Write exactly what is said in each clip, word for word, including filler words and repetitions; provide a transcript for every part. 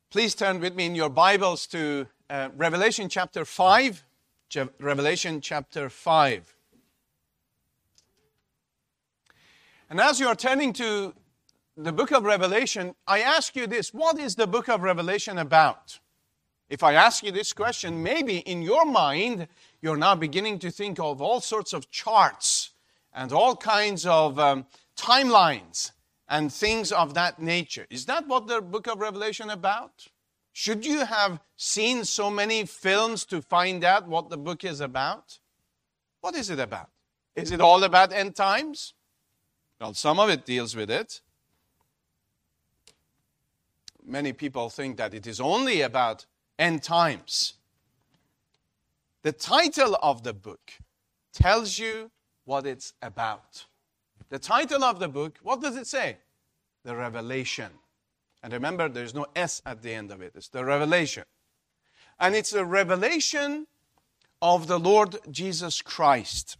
Please turn with me in your Bibles to uh, Revelation chapter five. Je- Revelation chapter five. And as you are turning to the book of Revelation, I ask you this: what is the book of Revelation about? If I ask you this question, maybe in your mind, you're now beginning to think of all sorts of charts and all kinds of um, timelines and things of that nature. Is that what the book of Revelation about? Should you have seen so many films to find out what the book is about? What is it about? Is it all about end times? Well, some of it deals with it. Many people think that it is only about end times. The title of the book tells you what it's about. The title of the book, what does it say? The Revelation. And remember, there's no S at the end of it. It's the Revelation. And it's a revelation of the Lord Jesus Christ.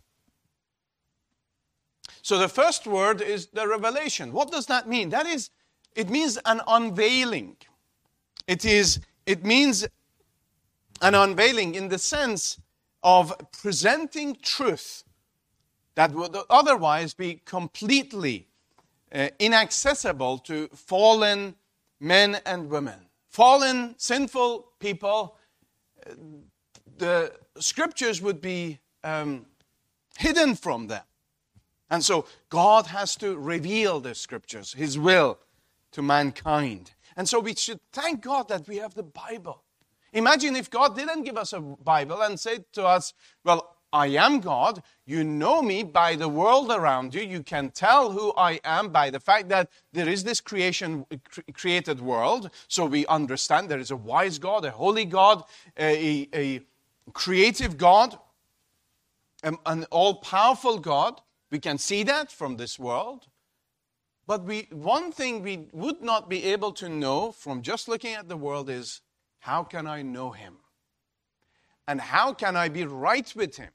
So the first word is the revelation. What does that mean? That is, it means an unveiling. It is, it means an unveiling in the sense of presenting truth that would otherwise be completely uh, inaccessible to fallen men and women. Fallen, sinful people, uh, the scriptures would be um, hidden from them. And so God has to reveal the scriptures, His will to mankind. And so we should thank God that we have the Bible. Imagine if God didn't give us a Bible and said to us, well, I am God. You know me by the world around you. You can tell who I am by the fact that there is this creation, created world. So we understand there is a wise God, a holy God, a, a creative God, an all-powerful God. We can see that from this world. But we, one thing we would not be able to know from just looking at the world is, how can I know Him? And how can I be right with Him?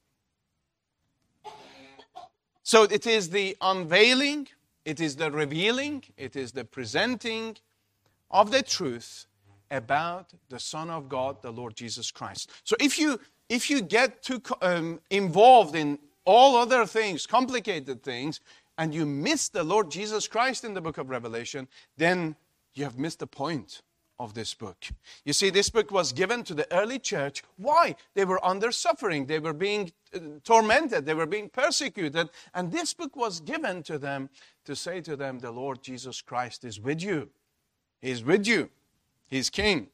So it is the unveiling, it is the revealing, it is the presenting of the truth about the Son of God, the Lord Jesus Christ. So if you if you get too um, involved in all other things, complicated things, and you miss the Lord Jesus Christ in the book of Revelation, then you have missed the point of this book. You see, this book was given to the early church. Why? They were under suffering. They were being uh, tormented. They were being persecuted. And this book was given to them to say to them, the Lord Jesus Christ is with you. He's with you. He's King.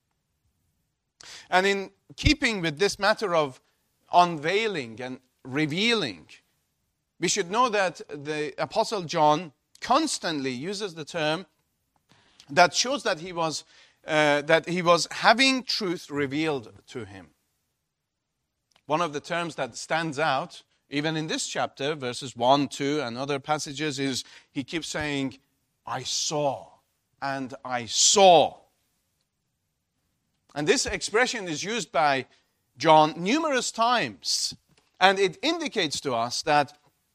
And in keeping with this matter of unveiling and revealing, we should know that the Apostle John constantly uses the term that shows that he was uh, that he was having truth revealed to him. One of the terms that stands out, even in this chapter, verses one, two, and other passages, is he keeps saying, I saw, and I saw. And this expression is used by John numerous times, and it indicates to us that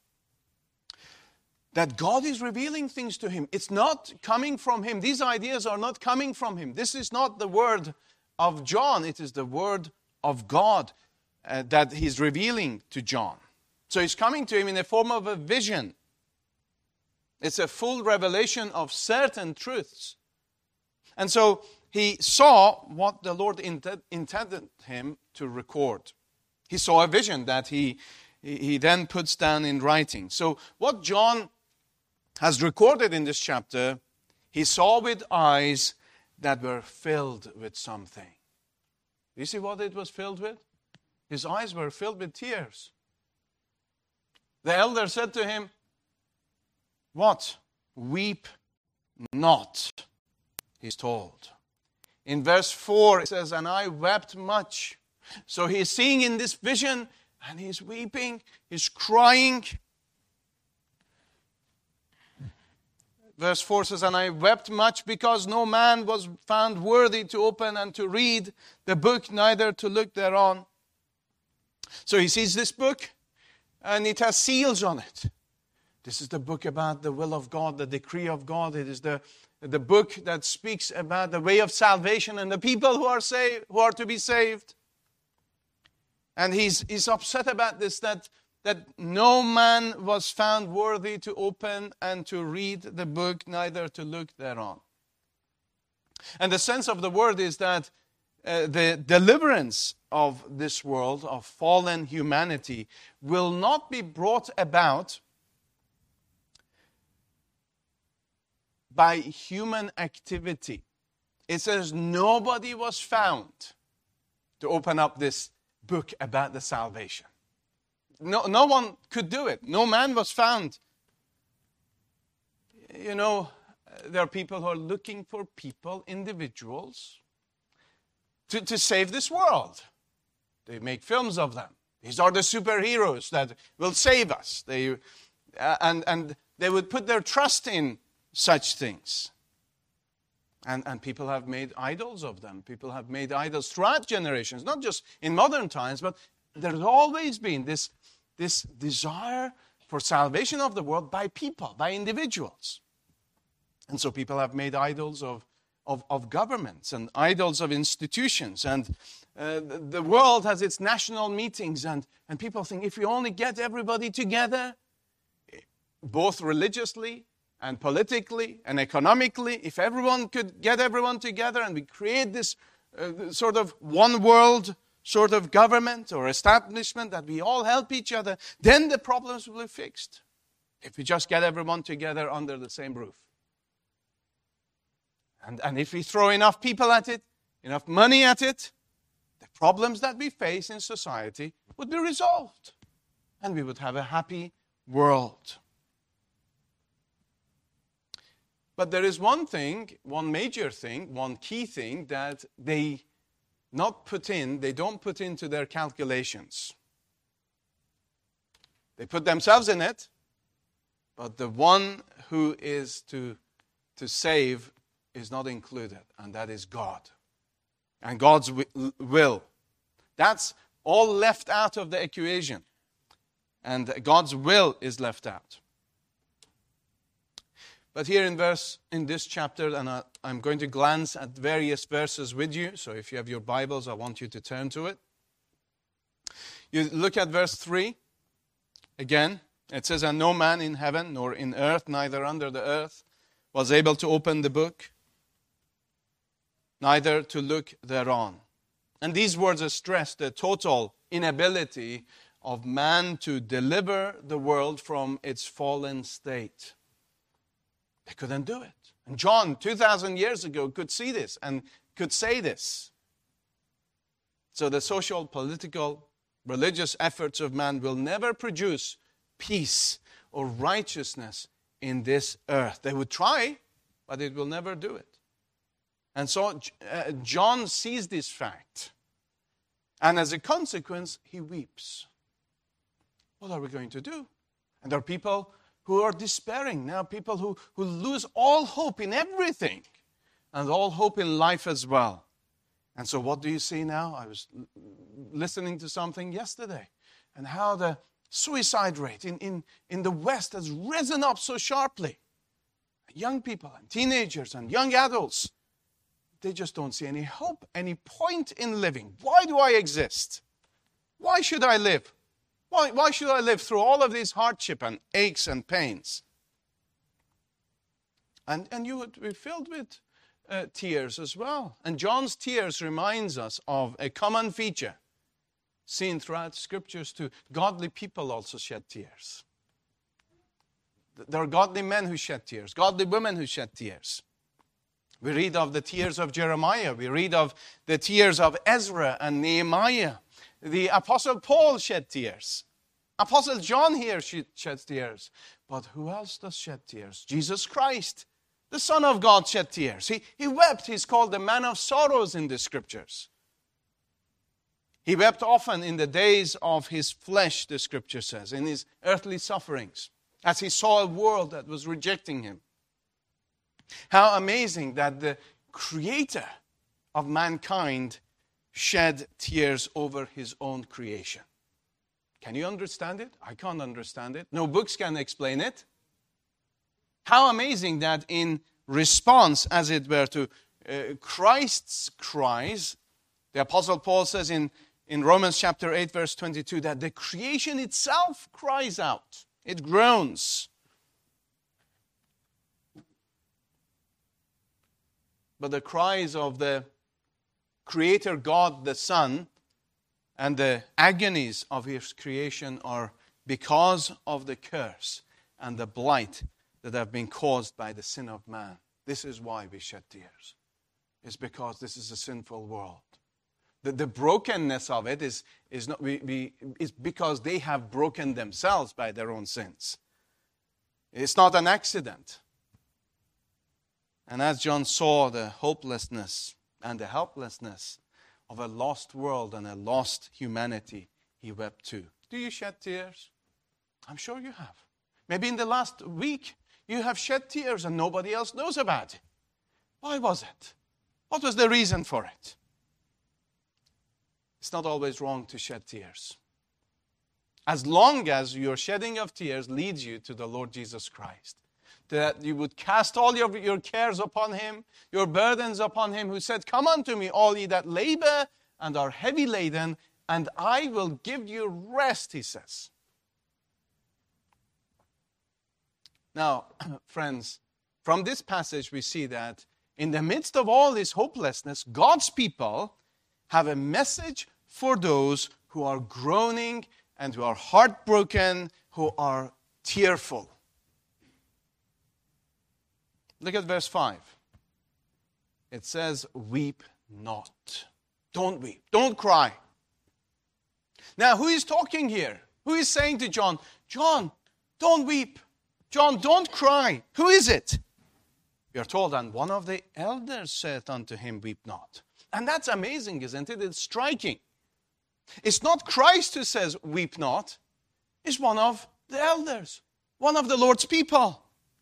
that God is revealing things to him. It's not coming from him. These ideas are not coming from him. This is not the word of John. It is the word of God uh, that he's revealing to John. So it's coming to him in the form of a vision. It's a full revelation of certain truths. And so he saw what the Lord int- intended him to record. He saw a vision that he, he then puts down in writing. So what John has recorded in this chapter, he saw with eyes that were filled with something. You see what it was filled with? His eyes were filled with tears. The elder said to him, what? Weep not, he's told. In verse four it says, and I wept much. So he's seeing in this vision, and he's weeping, he's crying. Verse four says, and I wept much because no man was found worthy to open and to read the book, neither to look thereon. So he sees this book, and it has seals on it. This is the book about the will of God, the decree of God. It is the the book that speaks about the way of salvation and the people who are saved, who are to be saved. And he's, he's upset about this, that, that no man was found worthy to open and to read the book, neither to look thereon. And the sense of the word is that uh, the deliverance of this world, of fallen humanity, will not be brought about by human activity. It says nobody was found to open up this book about the salvation. No, no one could do it. No man was found. You know, there are people who are looking for people, individuals, to, to save this world. They make films of them. These are the superheroes that will save us. They, uh, and, and they would put their trust in such things. And, and people have made idols of them. People have made idols throughout generations, not just in modern times, but there's always been this, this desire for salvation of the world by people, by individuals. And so people have made idols of, of, of governments and idols of institutions. And uh, the, the world has its national meetings, and, and people think if we only get everybody together, both religiously and politically and economically, if everyone could get everyone together and we create this uh, sort of one world sort of government or establishment that we all help each other, then the problems will be fixed. If we just get everyone together under the same roof. And, and if we throw enough people at it, enough money at it, the problems that we face in society would be resolved. And we would have a happy world. But there is one thing, one major thing, one key thing that they not put in, they don't put into their calculations. They put themselves in it, but the one who is to, to save is not included, and that is God. And God's will. That's all left out of the equation. And God's will is left out. But here in verse, in this chapter, and I, I'm going to glance at various verses with you. So if you have your Bibles, I want you to turn to it. You look at verse three. Again, it says, "And no man in heaven, nor in earth, neither under the earth, was able to open the book, neither to look thereon." And these words stress the total inability of man to deliver the world from its fallen state. They couldn't do it. And John, two thousand years ago, could see this and could say this. So the social, political, religious efforts of man will never produce peace or righteousness in this earth. They would try, but it will never do it. And so uh, John sees this fact. And as a consequence, he weeps. What are we going to do? And there are people who are despairing now, people who, who lose all hope in everything and all hope in life as well. And so what do you see now? I was listening to something yesterday and how the suicide rate in, in, in the West has risen up so sharply. Young people and teenagers and young adults, they just don't see any hope, any point in living. Why do I exist? Why should I live? Why, why should I live through all of these hardship and aches and pains? And, and you would be filled with uh, tears as well. And John's tears reminds us of a common feature seen throughout scriptures too. Godly people also shed tears. There are godly men who shed tears, godly women who shed tears. We read of the tears of Jeremiah. We read of the tears of Ezra and Nehemiah. The Apostle Paul shed tears. Apostle John here sheds tears. But who else does shed tears? Jesus Christ, the Son of God, shed tears. He, he wept. He's called the man of sorrows in the scriptures. He wept often in the days of his flesh, the scripture says, in his earthly sufferings, as he saw a world that was rejecting him. How amazing that the Creator of mankind shed tears over his own creation. Can you understand it? I can't understand it. No books can explain it. How amazing that in response, as it were, to uh, Christ's cries. The Apostle Paul says in, in Romans chapter eight, verse twenty-two, that the creation itself cries out. It groans. But the cries of the Creator God, the Son, and the agonies of His creation are because of the curse and the blight that have been caused by the sin of man. This is why we shed tears. It's because this is a sinful world. The, the brokenness of it is, is, not, we, we, is because they have broken themselves by their own sins. It's not an accident. And as John saw the hopelessness and the helplessness of a lost world and a lost humanity, he wept too. Do you shed tears? I'm sure you have. Maybe in the last week you have shed tears and nobody else knows about it. Why was it? What was the reason for it? It's not always wrong to shed tears, as long as your shedding of tears leads you to the Lord Jesus Christ. That you would cast all your, your cares upon Him, your burdens upon Him, who said, "Come unto me, all ye that labor and are heavy laden, and I will give you rest," He says. Now, friends, from this passage we see that in the midst of all this hopelessness, God's people have a message for those who are groaning and who are heartbroken, who are tearful. Look at verse five. It says, "Weep not." Don't weep. Don't cry. Now, who is talking here? Who is saying to John, "John, don't weep. John, don't cry"? Who is it? We are told, "And one of the elders said unto him, Weep not." And that's amazing, isn't it? It's striking. It's not Christ who says, "Weep not." It's one of the elders, one of the Lord's people.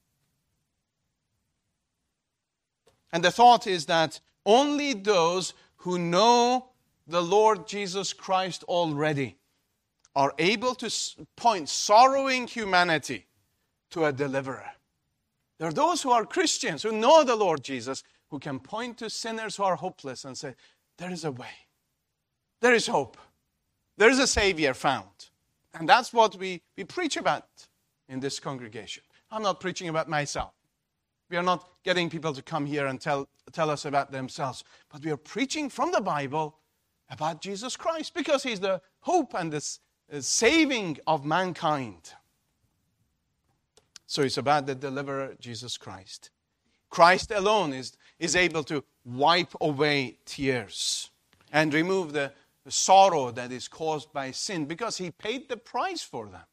And the thought is that only those who know the Lord Jesus Christ already are able to point sorrowing humanity to a deliverer. There are those who are Christians, who know the Lord Jesus, who can point to sinners who are hopeless and say, there is a way. There is hope. There is a Savior found. And that's what we, we preach about in this congregation. I'm not preaching about myself. We are not getting people to come here and tell, tell us about themselves. But we are preaching from the Bible about Jesus Christ, because He's the hope and the saving of mankind. So it's about the deliverer, Jesus Christ. Christ alone is, is able to wipe away tears and remove the, the sorrow that is caused by sin, because He paid the price for them.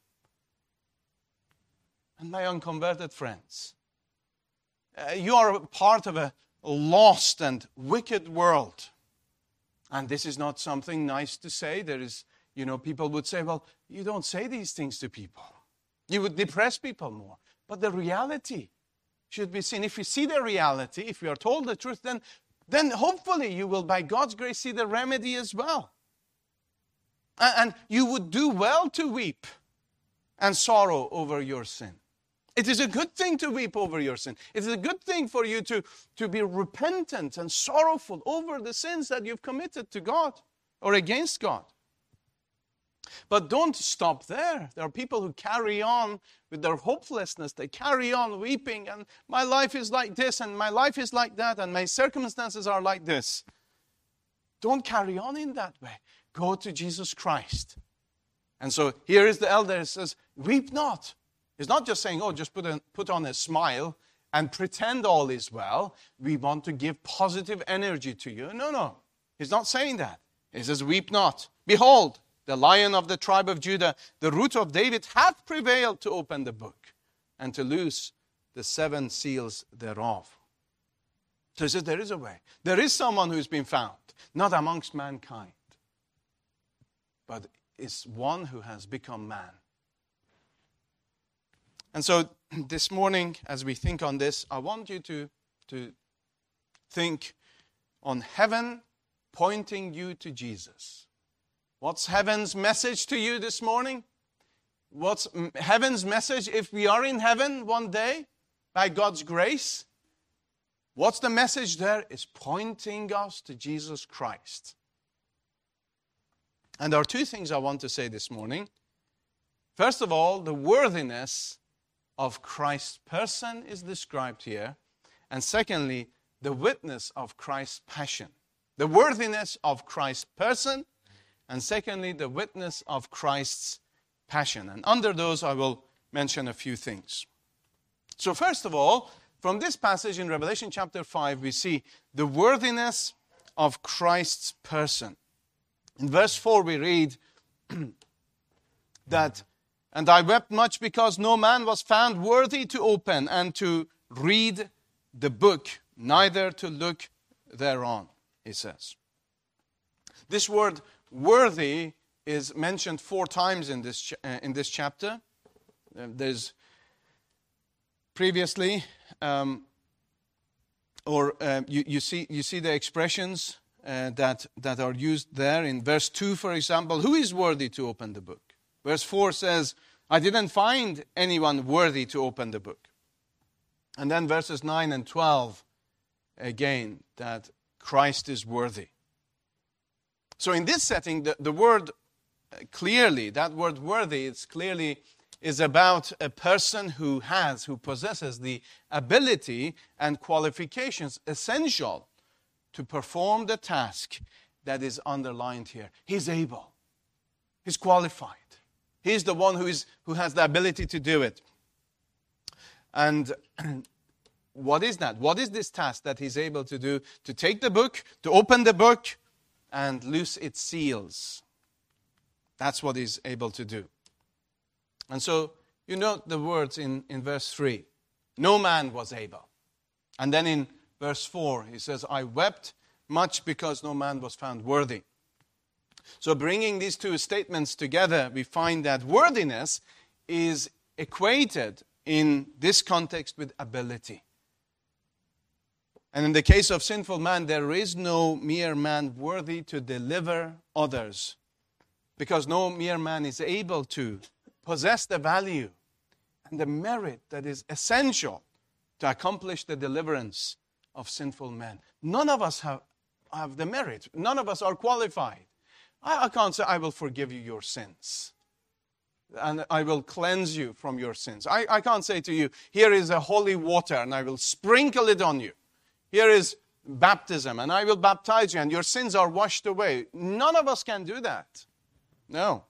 And my unconverted friends, Uh, you are part of a lost and wicked world. And this is not something nice to say. There is, you know, people would say, well, you don't say these things to people. You would depress people more. But the reality should be seen. If you see the reality, if you are told the truth, then, then hopefully you will, by God's grace, see the remedy as well. And, and you would do well to weep and sorrow over your sin. It is a good thing to weep over your sin. It is a good thing for you to, to be repentant and sorrowful over the sins that you've committed to God or against God. But don't stop there. There are people who carry on with their hopelessness. They carry on weeping, and my life is like this, and my life is like that, and my circumstances are like this. Don't carry on in that way. Go to Jesus Christ. And so here is the elder. It says, weep not. He's not just saying, oh, just put, a, put on a smile and pretend all is well. We want to give positive energy to you. No, no. He's not saying that. He says, weep not. Behold, the Lion of the tribe of Judah, the Root of David, hath prevailed to open the book and to loose the seven seals thereof. So he says, there is a way. There is someone who's been found, not amongst mankind, but is one who has become man. And so this morning, as we think on this, I want you to, to think on heaven pointing you to Jesus. What's heaven's message to you this morning? What's heaven's message if we are in heaven one day by God's grace? What's the message there? It's pointing us to Jesus Christ. And there are two things I want to say this morning. First of all, the worthiness of Christ's person is described here. And secondly, the witness of Christ's passion. The worthiness of Christ's person, and secondly, the witness of Christ's passion. And under those, I will mention a few things. So first of all, from this passage in Revelation chapter five, we see the worthiness of Christ's person. In verse four, we read that, "And I wept much because no man was found worthy to open and to read the book, neither to look thereon," he says. This word worthy is mentioned four times in this, ch- uh, in this chapter. Uh, there's previously, um, or uh, you, you, see, you see the expressions uh, that, that are used there. In verse two, for example, who is worthy to open the book? Verse four says, I didn't find anyone worthy to open the book. And then verses nine and twelve, again, that Christ is worthy. So in this setting, the, the word clearly, that word worthy, it's clearly is about a person who has, who possesses the ability and qualifications essential to perform the task that is underlined here. He's able. He's qualified. He's the one who is who has the ability to do it. And what is that? What is this task that he's able to do? To take the book, to open the book, and loose its seals. That's what he's able to do. And so, you note the words in, in verse three. No man was able. And then in verse four, he says, I wept much because no man was found worthy. So bringing these two statements together, we find that worthiness is equated in this context with ability. And in the case of sinful man, there is no mere man worthy to deliver others, because no mere man is able to possess the value and the merit that is essential to accomplish the deliverance of sinful men. None of us have, have the merit. None of us are qualified. I, I can't say, I will forgive you your sins, and I will cleanse you from your sins. I, I can't say to you, here is a holy water, and I will sprinkle it on you. Here is baptism, and I will baptize you, and your sins are washed away. None of us can do that. No.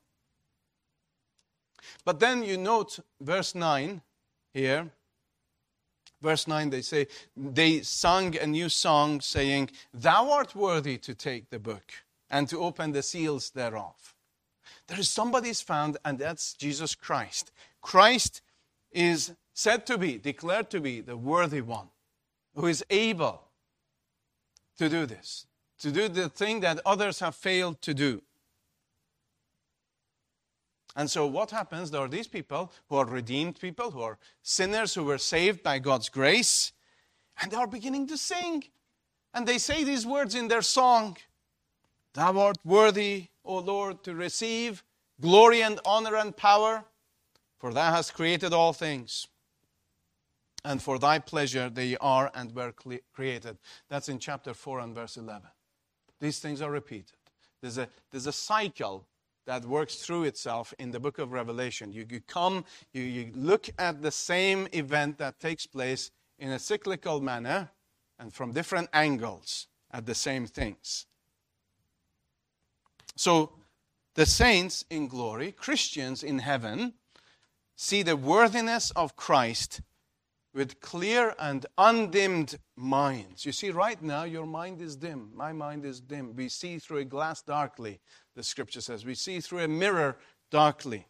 But then you note verse nine here. Verse nine, they say, they sung a new song saying, Thou art worthy to take the book and to open the seals thereof. There is somebody is found, and that's Jesus Christ. Christ is said to be, declared to be the worthy one who is able to do this, to do the thing that others have failed to do. And so what happens? There are these people who are redeemed people, who are sinners who were saved by God's grace, and they are beginning to sing. And they say these words in their song, Thou art worthy, O Lord, to receive glory and honor and power, for Thou hast created all things. And for Thy pleasure they are and were created. That's in chapter four and verse eleven. These things are repeated. There's a, there's a cycle that works through itself in the book of Revelation. You, you come, you, you look at the same event that takes place in a cyclical manner and from different angles at the same things. So the saints in glory, Christians in heaven, see the worthiness of Christ with clear and undimmed minds. You see, right now, your mind is dim. My mind is dim. We see through a glass darkly, the scripture says. We see through a mirror darkly.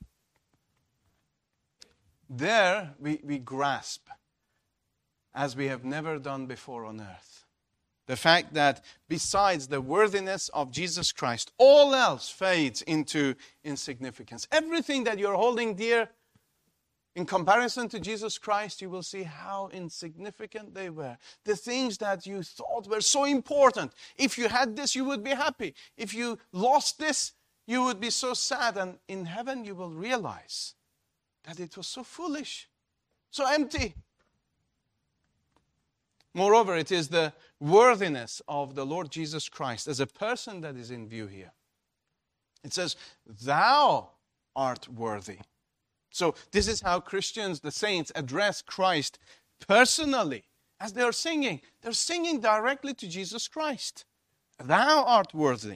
There, we, we grasp, as we have never done before on earth, the fact that besides the worthiness of Jesus Christ, all else fades into insignificance. Everything that you're holding dear, in comparison to Jesus Christ, you will see how insignificant they were. The things that you thought were so important. If you had this, you would be happy. If you lost this, you would be so sad. And in heaven, you will realize that it was so foolish, so empty. Moreover, it is the worthiness of the Lord Jesus Christ as a person that is in view here. It says, thou art worthy. So this is how Christians, the saints, address Christ personally. As they're singing, they're singing directly to Jesus Christ. Thou art worthy.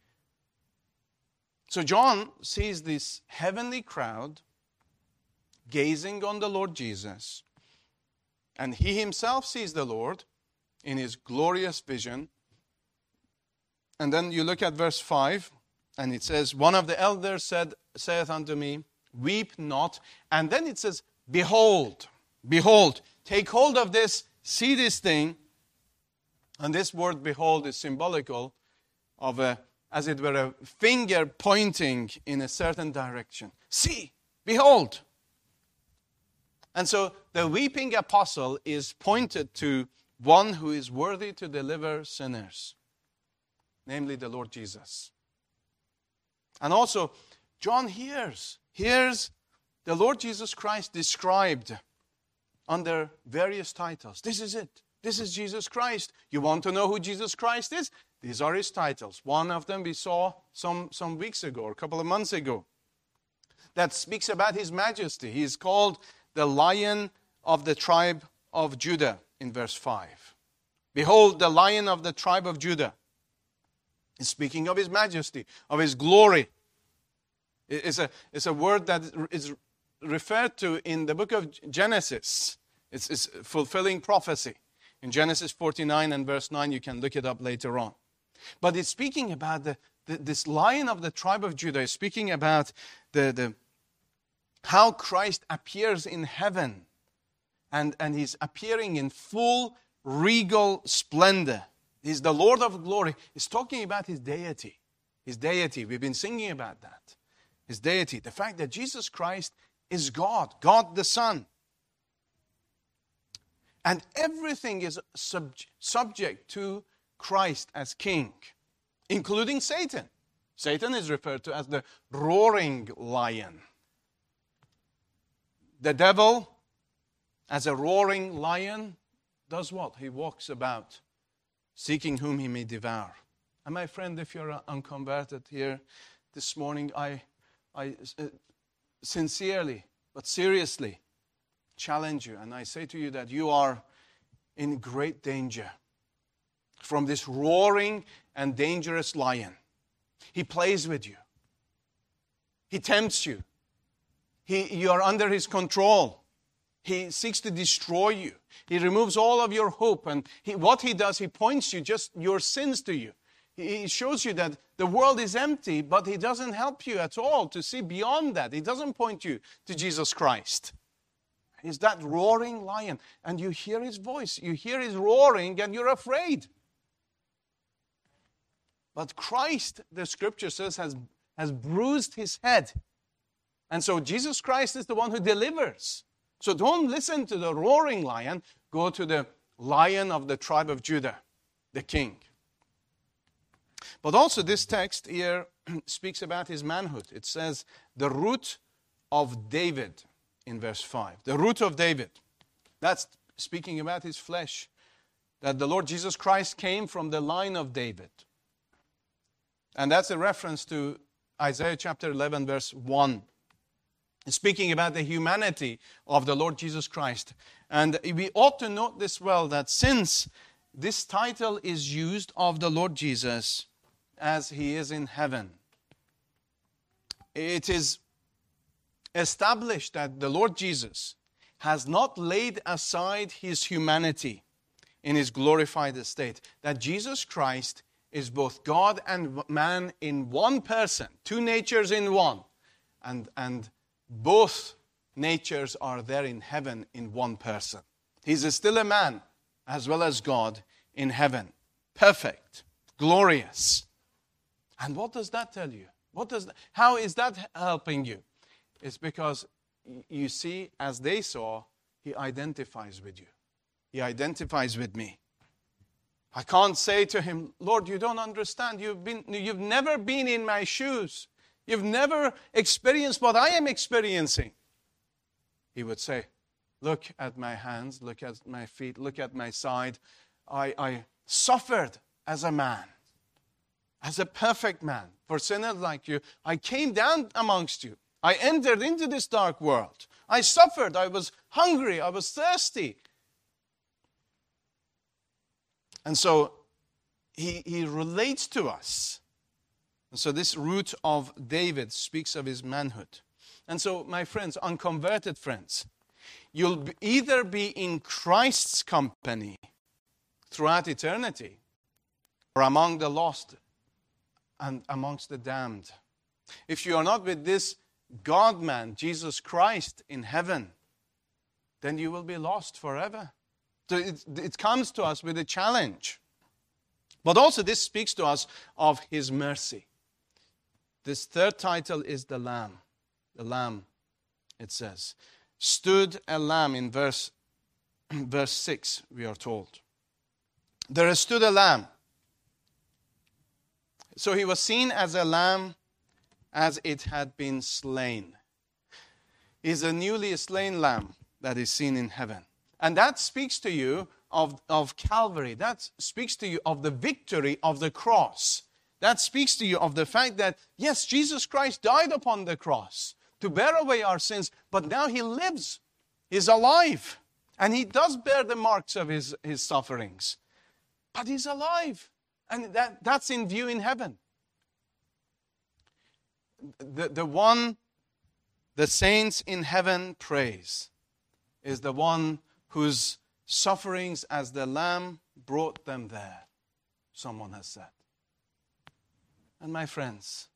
So John sees this heavenly crowd gazing on the Lord Jesus. And he himself sees the Lord in his glorious vision. And then you look at verse five, and it says, one of the elders said, saith unto me, weep not. And then it says, behold, behold, take hold of this, see this thing. And this word behold is symbolical of a, as it were, a finger pointing in a certain direction. See, behold. And so the weeping apostle is pointed to one who is worthy to deliver sinners, namely the Lord Jesus. And also, John hears, hears the Lord Jesus Christ described under various titles. This is it. This is Jesus Christ. You want to know who Jesus Christ is? These are his titles. One of them we saw some, some weeks ago, or a couple of months ago, that speaks about his majesty. He is called the Lion of the tribe of Judah in verse five. Behold, the Lion of the tribe of Judah. He's speaking of his majesty, of his glory. It's a, it's a word that is referred to in the book of Genesis. It's, it's fulfilling prophecy. In Genesis forty-nine and verse nine, you can look it up later on. But it's speaking about the, the, this Lion of the tribe of Judah. It's speaking about the, the how Christ appears in heaven. And, and he's appearing in full regal splendor. He's the Lord of glory. He's talking about his deity. His deity. We've been singing about that. His deity. The fact that Jesus Christ is God. God the Son. And everything is sub- subject to Christ as King, including Satan. Satan is referred to as the roaring lion. The devil, as a roaring lion, does what? He walks about, seeking whom he may devour. And my friend, if you're unconverted here this morning, I, I uh, sincerely, but seriously, challenge you, and I say to you that you are in great danger from this roaring and dangerous lion. He plays with you. He tempts you. He, you are under his control. He seeks to destroy you. He removes all of your hope, and he, what he does, he points you just your sins to you. He, he shows you that the world is empty, but he doesn't help you at all to see beyond that. He doesn't point you to Jesus Christ. He's that roaring lion. And you hear his voice. You hear his roaring and you're afraid. But Christ, the scripture says, has, has bruised his head. And so Jesus Christ is the one who delivers. So don't listen to the roaring lion. Go to the Lion of the tribe of Judah, the King. But also this text here speaks about his manhood. It says, the root of David. In verse five, the root of David. That's speaking about his flesh. That the Lord Jesus Christ came from the line of David. And that's a reference to Isaiah chapter eleven, verse one. Speaking about the humanity of the Lord Jesus Christ. And we ought to note this well, that since this title is used of the Lord Jesus as he is in heaven, it is established that the Lord Jesus has not laid aside his humanity in his glorified estate. That Jesus Christ is both God and man in one person, two natures in one. And, and both natures are there in heaven in one person. He's still a man as well as God in heaven. Perfect, glorious. And what does that tell you? What does that, how is that helping you? It's because you see, as they saw, he identifies with you. He identifies with me. I can't say to him, Lord, you don't understand. You've been, you've never been in my shoes. You've never experienced what I am experiencing. He would say, Look at my hands, look at my feet, look at my side. I, I suffered as a man, as a perfect man. For sinners like you, I came down amongst you. I entered into this dark world. I suffered. I was hungry. I was thirsty. And so he, he relates to us. And so this root of David speaks of his manhood. And so, my friends, unconverted friends, you'll either be in Christ's company throughout eternity or among the lost and amongst the damned. If you are not with this God-man, Jesus Christ, in heaven, then you will be lost forever. So it, it comes to us with a challenge. But also this speaks to us of his mercy. This third title is the Lamb. The Lamb, it says. Stood a lamb in verse, verse six, we are told. There stood a lamb. So he was seen as a lamb as it had been slain. Is a newly slain lamb that is seen in heaven. And that speaks to you of, of Calvary. That speaks to you of the victory of the cross. That speaks to you of the fact that, yes, Jesus Christ died upon the cross to bear away our sins, but now he lives. He's alive. And he does bear the marks of his, his sufferings. But he's alive. And that, that's in view in heaven. The, the one the saints in heaven praise is the one whose sufferings as the Lamb brought them there, someone has said. And my friends,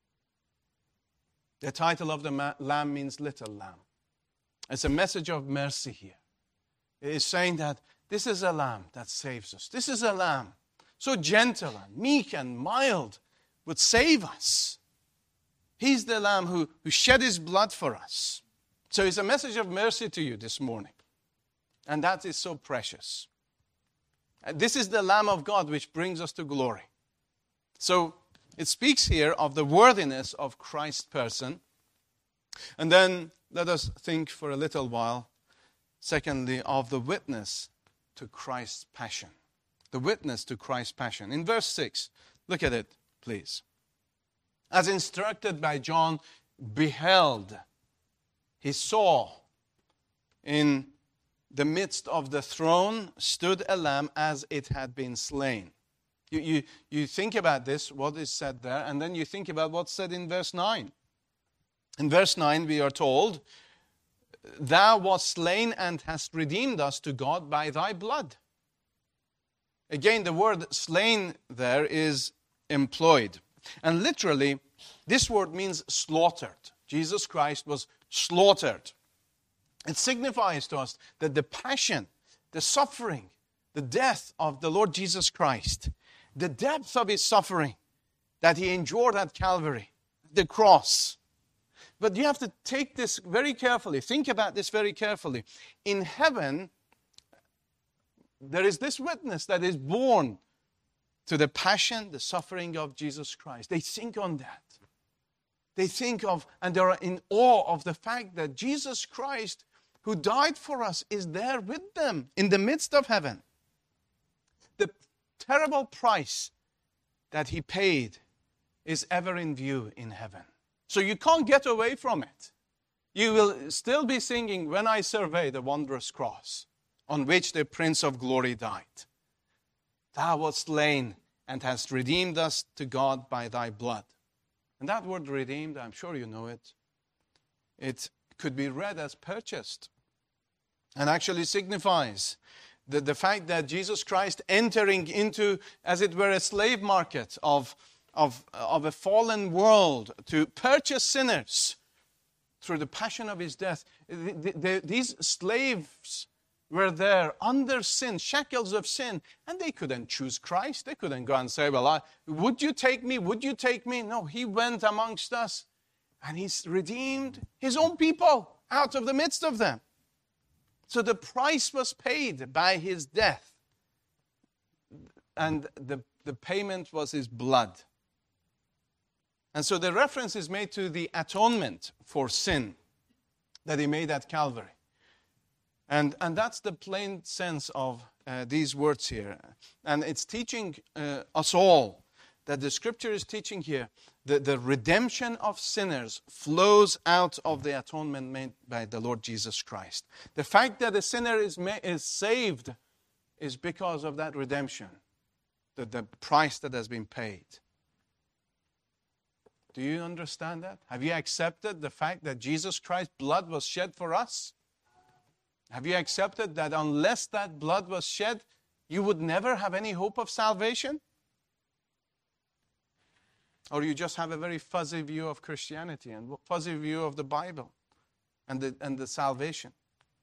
the title of the ma- Lamb means little lamb. It's a message of mercy here. It is saying that this is a lamb that saves us. This is a lamb so gentle and meek and mild would save us. He's the lamb who, who shed his blood for us. So it's a message of mercy to you this morning. And that is so precious. And this is the Lamb of God which brings us to glory. So it speaks here of the worthiness of Christ's person. And then let us think for a little while, secondly, of the witness to Christ's passion. The witness to Christ's passion. In verse six, look at it, please. As instructed by John, beheld, he saw, in the midst of the throne stood a lamb as it had been slain. You, you, you think about this, what is said there, and then you think about what's said in verse nine. In verse nine we are told, thou wast slain and hast redeemed us to God by thy blood. Again, the word slain there is employed. And literally, this word means slaughtered. Jesus Christ was slaughtered. It signifies to us that the passion, the suffering, the death of the Lord Jesus Christ, the depth of his suffering that he endured at Calvary, the cross. But you have to take this very carefully. Think about this very carefully. In heaven, there is this witness that is born to the passion, the suffering of Jesus Christ. They think on that. They think of, and they are in awe of the fact that Jesus Christ, who died for us, is there with them in the midst of heaven. The terrible price that he paid is ever in view in heaven. So you can't get away from it. You will still be singing, when I survey the wondrous cross on which the Prince of Glory died. Thou wast slain and hast redeemed us to God by thy blood. And that word redeemed, I'm sure you know it. It could be read as purchased. And actually signifies the, the fact that Jesus Christ entering into, as it were, a slave market of, of, of a fallen world to purchase sinners through the passion of his death. The, the, the, these slaves were there under sin, shackles of sin, and they couldn't choose Christ. They couldn't go and say, well, I, would you take me? Would you take me? No, he went amongst us, and he's redeemed his own people out of the midst of them. So the price was paid by his death, and the, the payment was his blood. And so the reference is made to the atonement for sin that he made at Calvary. And, and that's the plain sense of uh, these words here. And it's teaching uh, us all that the scripture is teaching here that the redemption of sinners flows out of the atonement made by the Lord Jesus Christ. The fact that a sinner is, ma- is saved is because of that redemption, the, the price that has been paid. Do you understand that? Have you accepted the fact that Jesus Christ's blood was shed for us? Have you accepted that unless that blood was shed, you would never have any hope of salvation? Or you just have a very fuzzy view of Christianity and fuzzy view of the Bible and the, and the salvation?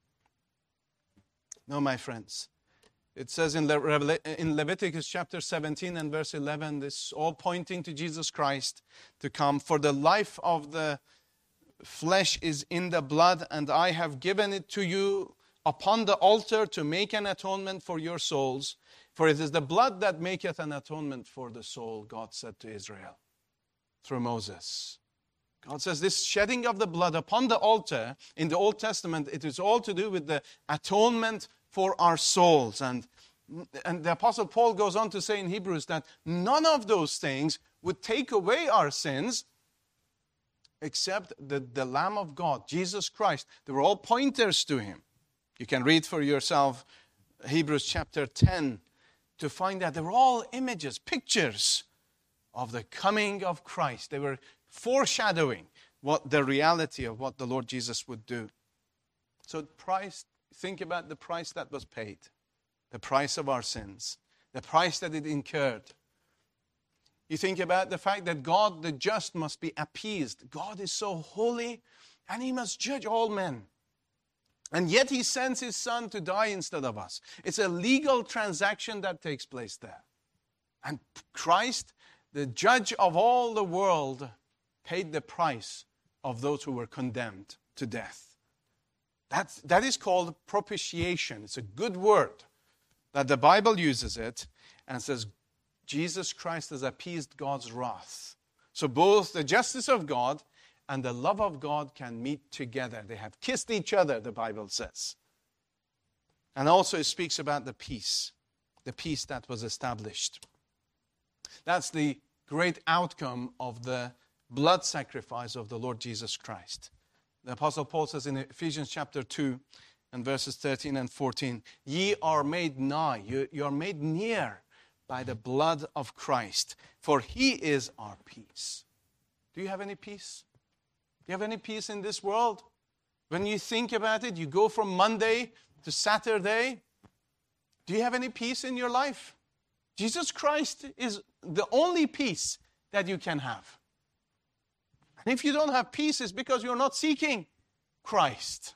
No, my friends. It says in, Le- in Leviticus chapter seventeen and verse eleven, this all pointing to Jesus Christ to come. For the life of the flesh is in the blood, and I have given it to you upon the altar to make an atonement for your souls. For it is the blood that maketh an atonement for the soul, God said to Israel through Moses. God says this shedding of the blood upon the altar in the Old Testament, it is all to do with the atonement for our souls. And, and the Apostle Paul goes on to say in Hebrews that none of those things would take away our sins except the, the Lamb of God, Jesus Christ. They were all pointers to him. You can read for yourself Hebrews chapter ten to find that they were all images, pictures of the coming of Christ. They were foreshadowing what the reality of what the Lord Jesus would do. So price, think about the price that was paid, the price of our sins, the price that it incurred. You think about the fact that God, the just, must be appeased. God is so holy, and he must judge all men. And yet he sends his son to die instead of us. It's a legal transaction that takes place there. And Christ, the judge of all the world, paid the price of those who were condemned to death. That's, that is called propitiation. It's a good word that the Bible uses it and says Jesus Christ has appeased God's wrath. So both the justice of God and the love of God can meet together. They have kissed each other, the Bible says. And also it speaks about the peace, the peace that was established. That's the great outcome of the blood sacrifice of the Lord Jesus Christ. The Apostle Paul says in Ephesians chapter two and verses thirteen and fourteen, ye are made nigh, you, you are made near by the blood of Christ, for he is our peace. Do you have any peace? Do you have any peace in this world? When you think about it, you go from Monday to Saturday. Do you have any peace in your life? Jesus Christ is the only peace that you can have. And if you don't have peace, it's because you're not seeking Christ.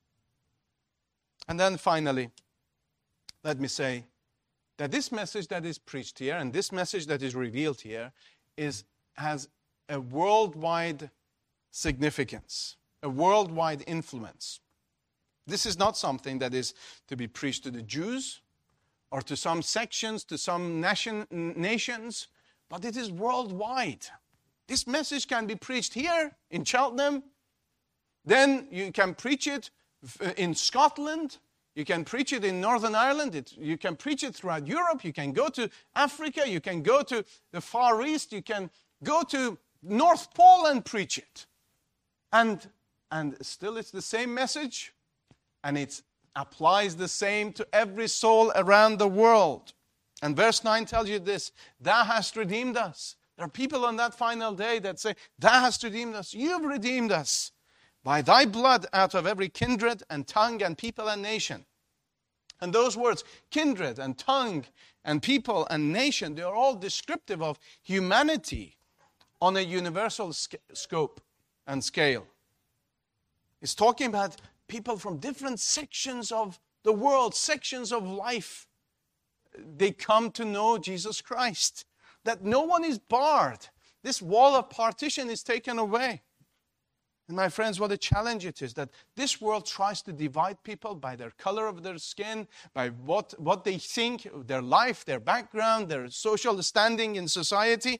And then finally, let me say that this message that is preached here and this message that is revealed here is has a worldwide significance, a worldwide influence. This is not something that is to be preached to the Jews or to some sections, to some nation, nations, but it is worldwide. This message can be preached here in Cheltenham. Then you can preach it in Scotland. You can preach it in Northern Ireland. It, you can preach it throughout Europe. You can go to Africa. You can go to the Far East. You can go to North Pole and preach it. And, and still it's the same message. And it applies the same to every soul around the world. And verse nine tells you this: thou hast redeemed us. There are people on that final day that say, thou hast redeemed us. You've redeemed us by thy blood out of every kindred and tongue and people and nation. And those words, kindred and tongue and people and nation, they are all descriptive of humanity on a universal sc- scope and scale. It's talking about people from different sections of the world, sections of life. They come to know Jesus Christ. That no one is barred. This wall of partition is taken away. And my friends, what a challenge it is that this world tries to divide people by their color of their skin, by what, what they think, their life, their background, their social standing in society.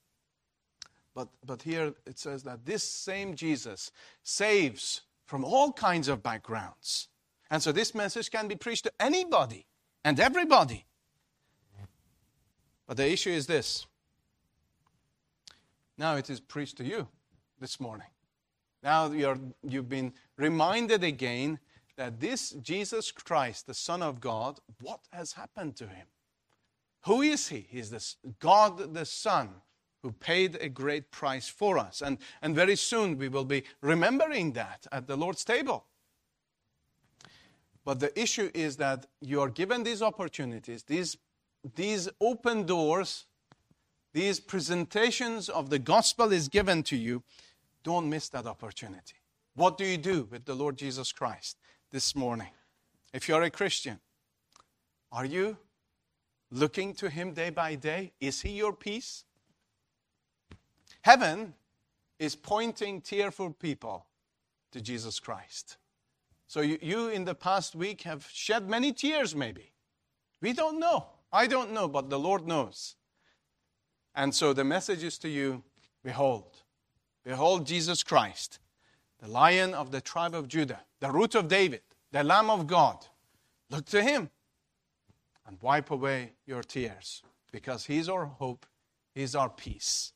But, but here it says that this same Jesus saves from all kinds of backgrounds. And so this message can be preached to anybody and everybody. But the issue is this. Now it is preached to you this morning. Now you're, you've been reminded again that this Jesus Christ, the Son of God, what has happened to him? Who is he? He's the God the Son who paid a great price for us. And, and very soon we will be remembering that at the Lord's table. But the issue is that you are given these opportunities, these, these open doors, these presentations of the gospel is given to you. Don't miss that opportunity. What do you do with the Lord Jesus Christ this morning? If you're a Christian, are you looking to him day by day? Is he your peace? Heaven is pointing tearful people to Jesus Christ. So you, you in the past week have shed many tears maybe. We don't know. I don't know, but the Lord knows. And so the message is to you, behold, behold Jesus Christ, the Lion of the tribe of Judah, the Root of David, the Lamb of God. Look to him and wipe away your tears, because he's our hope, he's our peace.